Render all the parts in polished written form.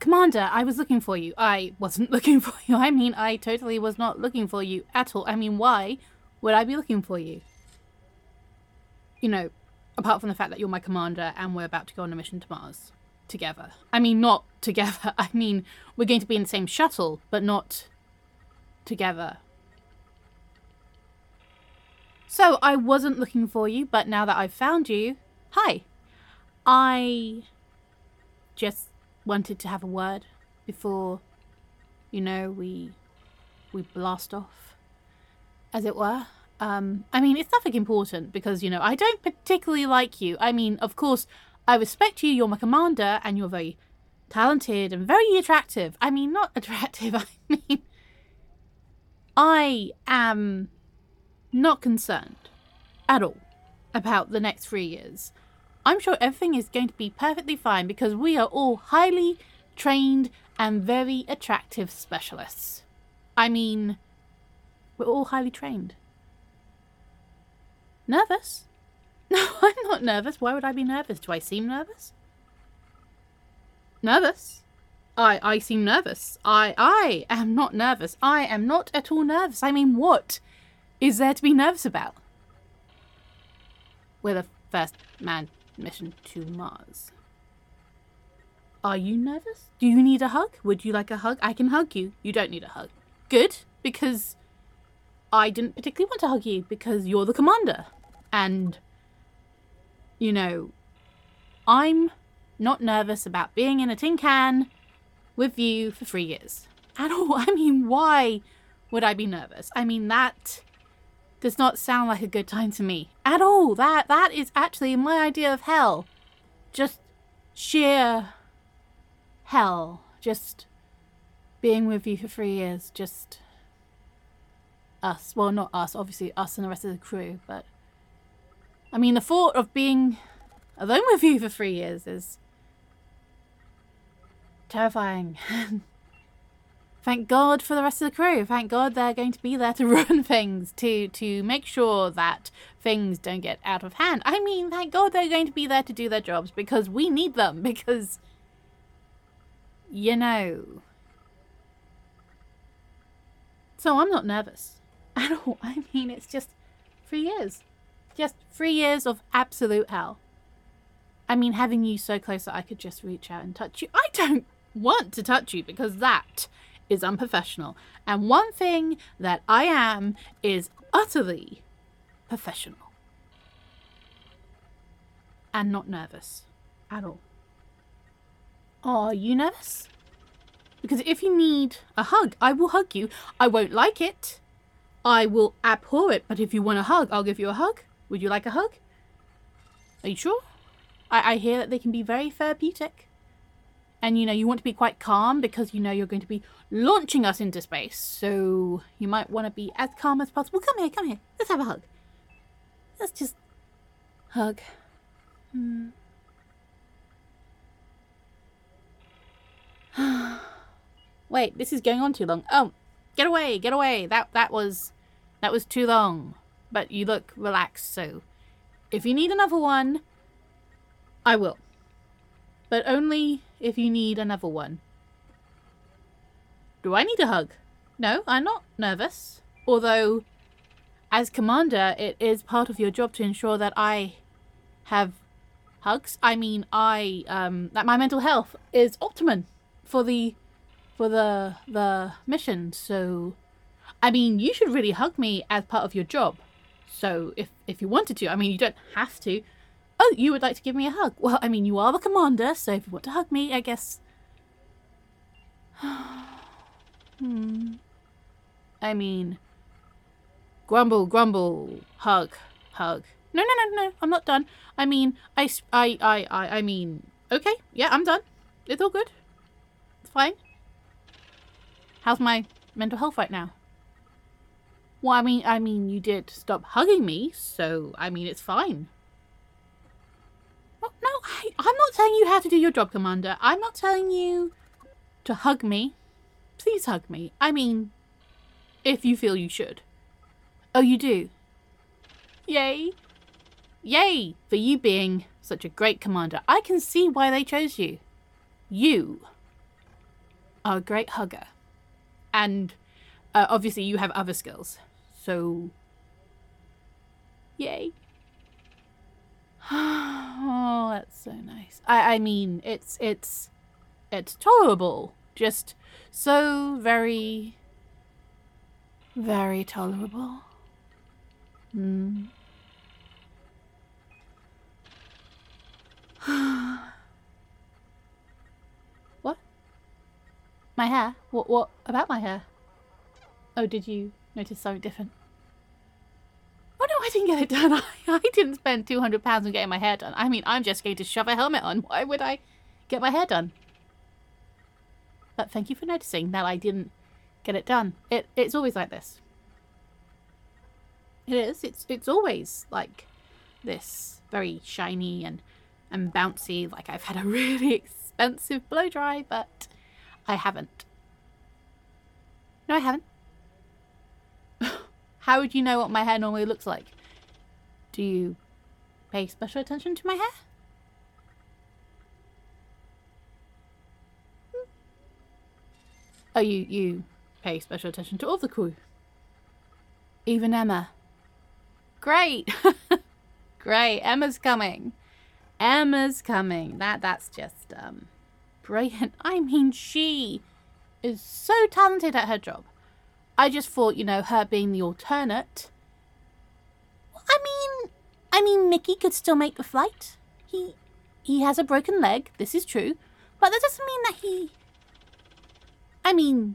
Commander, I was looking for you. I wasn't looking for you. I mean, I totally was not looking for you at all. I mean, why would I be looking for you? You know, apart from the fact that you're my commander and we're about to go on a mission to Mars together. I mean, not together. I mean, we're going to be in the same shuttle, but not together. So, I wasn't looking for you, but now that I've found you, hi. I just wanted to have a word before, we blast off, as it were. I mean, it's nothing important because, I don't particularly like you. I mean, of course, I respect you. You're my commander and you're very talented and very attractive. I mean, not attractive. I mean, I am not concerned at all about the next 3 years. I'm sure everything is going to be perfectly fine because we are all highly trained and very attractive specialists. I mean, we're all highly trained. Nervous? No, I'm not nervous. Why would I be nervous? Do I seem nervous? Nervous? I seem nervous. I am not nervous. I am not at all nervous. I mean, what is there to be nervous about? We're the first manned mission to Mars. Are you nervous? Do you need a hug? Would you like a hug? I can hug you. You don't need a hug. Good, because I didn't particularly want to hug you because you're the commander. And, I'm not nervous about being in a tin can with you for 3 years. At all. I mean, why would I be nervous? I mean, that does not sound like a good time to me. At all. That is actually my idea of hell. Just sheer hell. Just being with you for 3 years. Just us. Well, not us. Obviously, us and the rest of the crew. But, I mean, the thought of being alone with you for 3 years is terrifying. Thank God for the rest of the crew. Thank God they're going to be there to run things, to make sure that things don't get out of hand. I mean, thank God they're going to be there to do their jobs because we need them. Because, So I'm not nervous at all. I mean, it's just 3 years. Just 3 years of absolute hell. I mean, having you so close that I could just reach out and touch you. I don't want to touch you because that is unprofessional. And one thing that I am is utterly professional. And not nervous at all. Are you nervous? Because if you need a hug, I will hug you. I won't like it. I will abhor it. But if you want a hug, I'll give you a hug. Would you like a hug? Are you sure? I hear that they can be very therapeutic. And, you want to be quite calm because, you're going to be launching us into space. So you might want to be as calm as possible. Come here. Let's have a hug. Let's just hug. Wait, this is going on too long. Oh, get away. That was too long. But you look relaxed, so if you need another one, I will. But only if you need another one. Do I need a hug? No, I'm not nervous. Although, as commander, it is part of your job to ensure that I have hugs. I mean, that my mental health is optimum for the mission. So, I mean, you should really hug me as part of your job. So, if you wanted to, I mean, you don't have to. Oh, you would like to give me a hug? Well, I mean, you are the commander, so if you want to hug me, I guess. I mean, grumble, hug. No, I'm not done. I mean, I mean, okay, yeah, I'm done. It's all good. It's fine. How's my mental health right now? Well, I mean, you did stop hugging me, so, I mean, it's fine. Well, no, I'm not telling you how to do your job, Commander. I'm not telling you to hug me. Please hug me. I mean, if you feel you should. Oh, you do? Yay. Yay for you being such a great commander. I can see why they chose you. You are a great hugger. And obviously you have other skills. So, yay. Oh, that's so nice. I mean, it's tolerable. Just so very, very tolerable. What? My hair? What about my hair? Oh, did you notice something different? Oh no, I didn't get it done. I didn't spend £200 on getting my hair done. I mean, I'm just going to shove a helmet on. Why would I get my hair done? But thank you for noticing that I didn't get it done. It's always like this. It is. It's always like this. Very shiny and bouncy. Like I've had a really expensive blow dry, but I haven't. No, I haven't. How would you know what my hair normally looks like? Do you pay special attention to my hair? Oh, you pay special attention to all the crew. Even Emma. Great. Great. Emma's coming. Emma's coming. That's just brilliant. I mean, she is so talented at her job. I just thought, her being the alternate. I mean, Mickey could still make the flight. He has a broken leg. This is true, but that doesn't mean that he. I mean,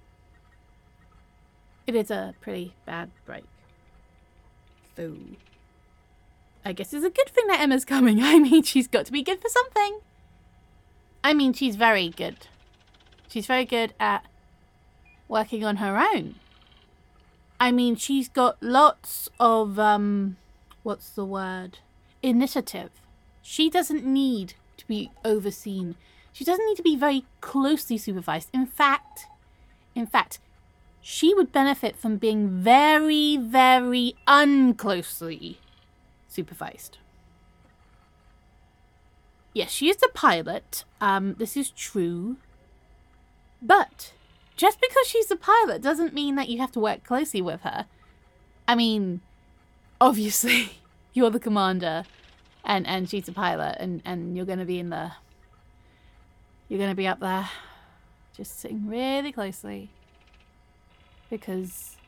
it is a pretty bad break. So, I guess it's a good thing that Emma's coming. I mean, she's got to be good for something. I mean, she's very good. She's very good at working on her own. I mean, she's got lots of, what's the word? Initiative. She doesn't need to be overseen. She doesn't need to be very closely supervised. In fact, she would benefit from being very, very unclosely supervised. Yes, she is the pilot. This is true. But just because she's the pilot doesn't mean that you have to work closely with her. I mean, obviously, you're the commander and she's the pilot and you're going to be you're going to be up there just sitting really closely because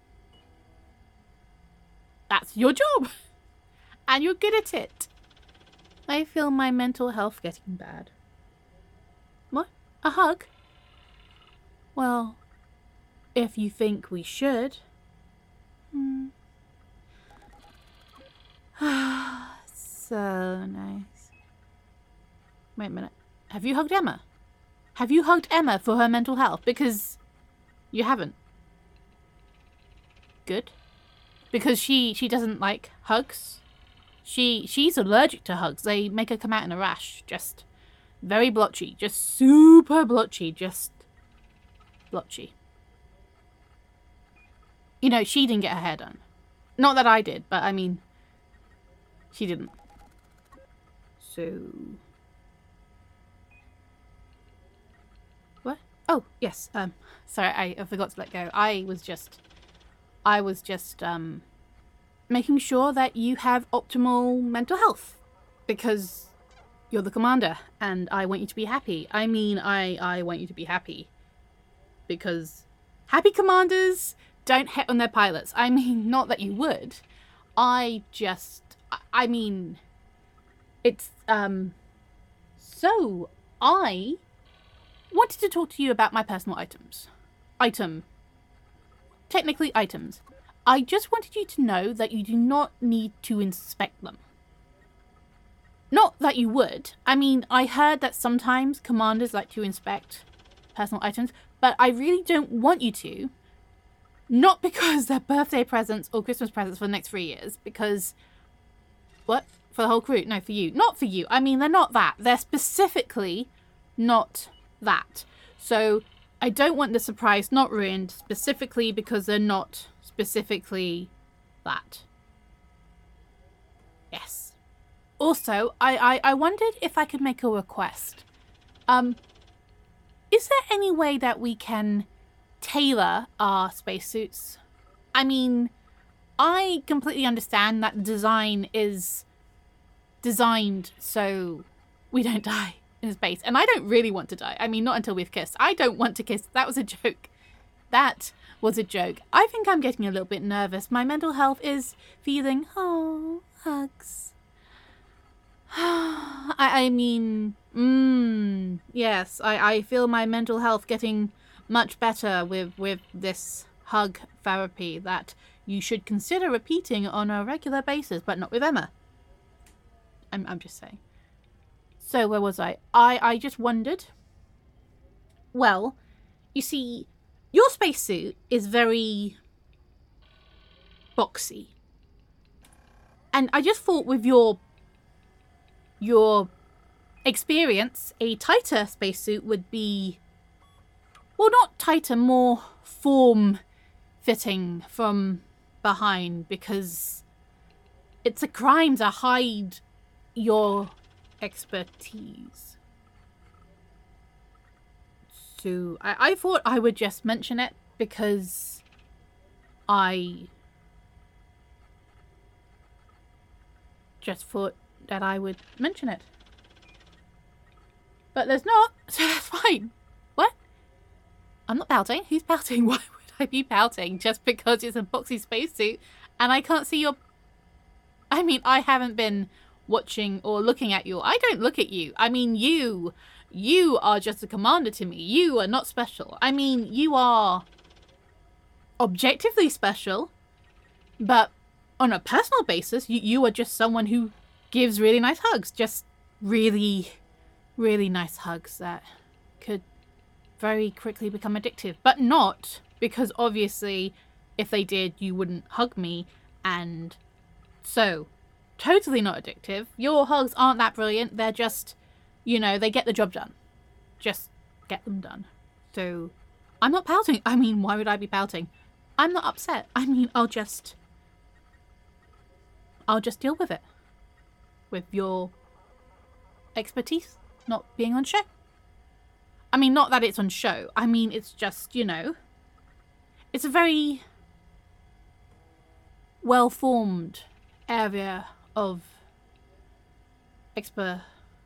that's your job and you're good at it. I feel my mental health getting bad. What? A hug? Well, if you think we should. So nice. Wait a minute. Have you hugged Emma? Have you hugged Emma for her mental health? Because you haven't. Good. Because she doesn't like hugs. She's allergic to hugs. They make her come out in a rash. Just very blotchy. Just super blotchy. Just blotchy. She didn't get her hair done. Not that I did, but I mean, she didn't. So... What? Oh, yes. Sorry, I forgot to let go. I was just making sure that you have optimal mental health. Because you're the commander, and I want you to be happy. I mean, I want you to be happy. Because happy commanders don't hit on their pilots. I mean, not that you would. I mean, it's, so I wanted to talk to you about my personal items. Technically items. I just wanted you to know that you do not need to inspect them. Not that you would. I mean, I heard that sometimes commanders like to inspect personal items, but I really don't want you to. Not because they're birthday presents or Christmas presents for the next 3 years, because... What? For the whole crew? No, for you. Not for you. I mean, they're not that. They're specifically not that. So, I don't want the surprise not ruined specifically because they're not specifically that. Yes. Also, I wondered if I could make a request. is there any way that we can tailor our spacesuits? I mean, I completely understand that design is designed so we don't die in space. And I don't really want to die. I mean, not until we've kissed. I don't want to kiss. That was a joke. That was a joke. I think I'm getting a little bit nervous. My mental health is feeling, oh, hugs. I mean, yes, I feel my mental health getting much better with this hug therapy that you should consider repeating on a regular basis, but not with Emma. I'm just saying. So where was I? I just wondered. Well, you see, your spacesuit is very boxy. And I just thought with your experience, a tighter spacesuit would be, well, not tighter, more form-fitting from behind, because it's a crime to hide your expertise. So I thought I would just mention it because I just thought that I would mention it. But there's not, so that's fine. What? I'm not pouting. Who's pouting? Why would I be pouting just because it's a boxy spacesuit and I can't see your... I mean, I haven't been watching or looking at you. I don't look at you. I mean, you are just a commander to me. You are not special. I mean, you are objectively special, but on a personal basis, you are just someone who gives really nice hugs. Just really, really nice hugs that could very quickly become addictive. But not because obviously if they did, you wouldn't hug me. And so, totally not addictive. Your hugs aren't that brilliant. They're just, you know, they get the job done. Just get them done. So, I'm not pouting. I mean, why would I be pouting? I'm not upset. I mean, I'll just deal with it. With your expertise not being on show. I mean, not that it's on show. I mean, it's just, you know, it's a very well-formed area of expertise.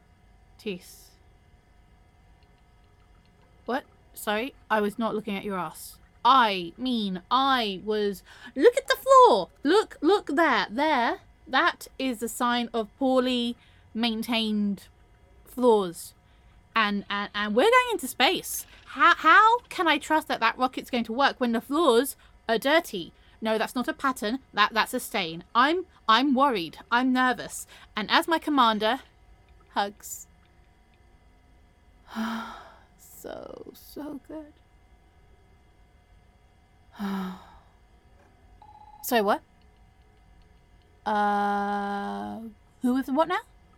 What? Sorry, I was not looking at your ass. I mean, I was... Look at the floor! Look there. There. That is a sign of poorly maintained floors. And we're going into space. How can I trust that rocket's going to work when the floors are dirty? No, that's not a pattern. That's a stain. I'm worried. I'm nervous. And as my commander, hugs. So good. So what? Who is what now?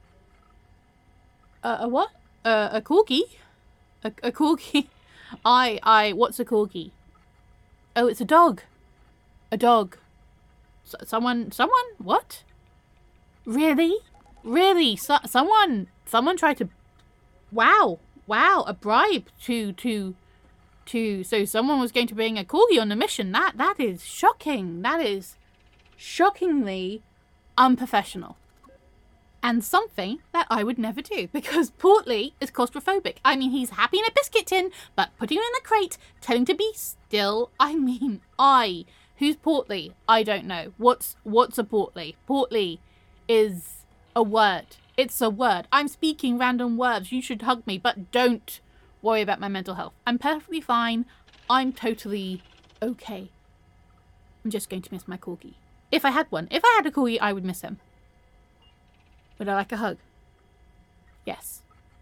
A what? A corgi? A corgi? What's a corgi? Oh, it's a dog. A dog. Someone, what? Really? Someone tried to, wow, a bribe to, so someone was going to bring a corgi on a mission. That is shocking. That is shockingly unprofessional. And something that I would never do, because Portly is claustrophobic. I mean, he's happy in a biscuit tin, but putting him in a crate, telling him to be still, I mean, who's Portly? I don't know. What's a Portly? Portly is a word. It's a word. I'm speaking random words. You should hug me, but don't worry about my mental health. I'm perfectly fine. I'm totally okay. I'm just going to miss my corgi. If I had one. If I had a corgi, I would miss him. Would I like a hug? Yes.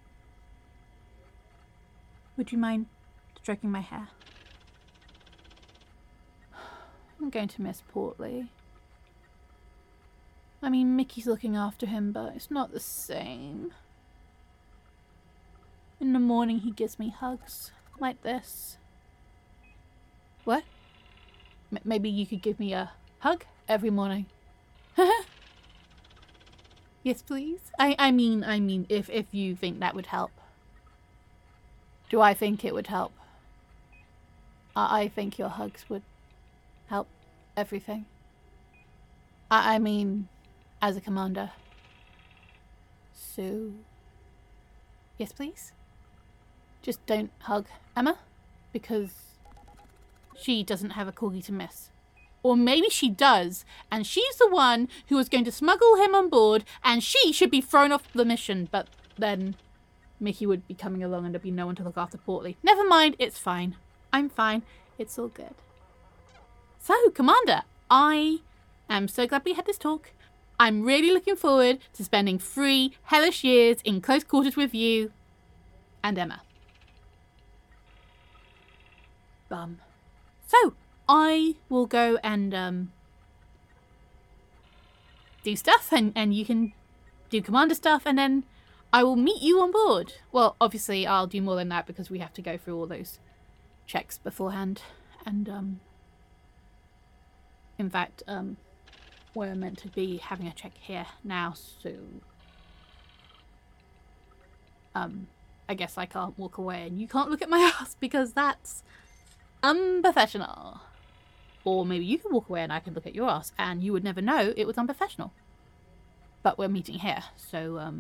Would you mind stroking my hair? I'm going to miss Portly. I mean, Mickey's looking after him, but it's not the same. In the morning, he gives me hugs like this. What? Maybe you could give me a hug every morning. Yes, please. I mean, if you think that would help. Do I think it would help? I think your hugs would help everything. I mean, as a commander. So, yes, please. Just don't hug Emma, because she doesn't have a corgi to miss. Or maybe she does, and she's the one who was going to smuggle him on board, and she should be thrown off the mission, but then Mickey would be coming along and there'd be no one to look after Portly. Never mind, it's fine. I'm fine. It's all good. So, Commander, I am so glad we had this talk. I'm really looking forward to spending 3 hellish years in close quarters with you and Emma. So, I will go and do stuff, and you can do commander stuff, and then I will meet you on board. Well, obviously, I'll do more than that because we have to go through all those checks beforehand. And, in fact, we're meant to be having a check here now, so I guess I can't walk away and you can't look at my ass because that's unprofessional. Or maybe you can walk away and I can look at your ass and you would never know it was unprofessional. But we're meeting here, so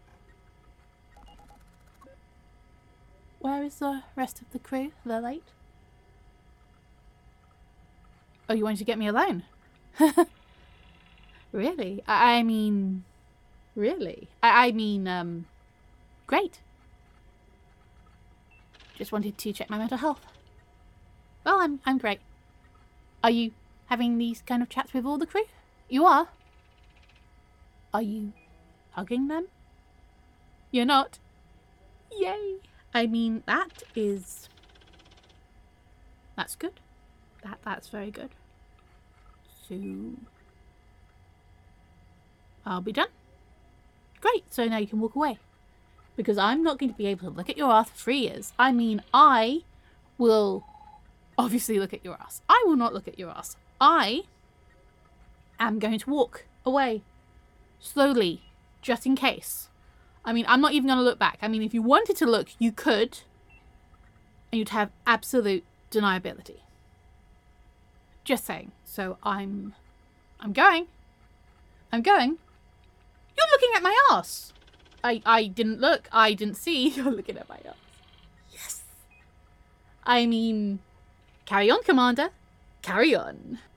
where is the rest of the crew? They're late. Oh, you wanted to get me alone? Really? I mean, really? I mean, great. Just wanted to check my mental health. Well, I'm great. Are you having these kind of chats with all the crew? You are? Are you hugging them? You're not? Yay! I mean, that's good. That's very good. So, I'll be done. Great, so now you can walk away. Because I'm not going to be able to look at your ass for 3 years. I mean, I will obviously look at your ass. I will not look at your ass. I am going to walk away. Slowly. Just in case. I mean, I'm not even going to look back. I mean, if you wanted to look, you could. And you'd have absolute deniability. Just saying. So I'm going. I'm going. You're looking at my ass. I didn't look. I didn't see. You're looking at my ass. Yes. I mean, carry on, Commander. Carry on.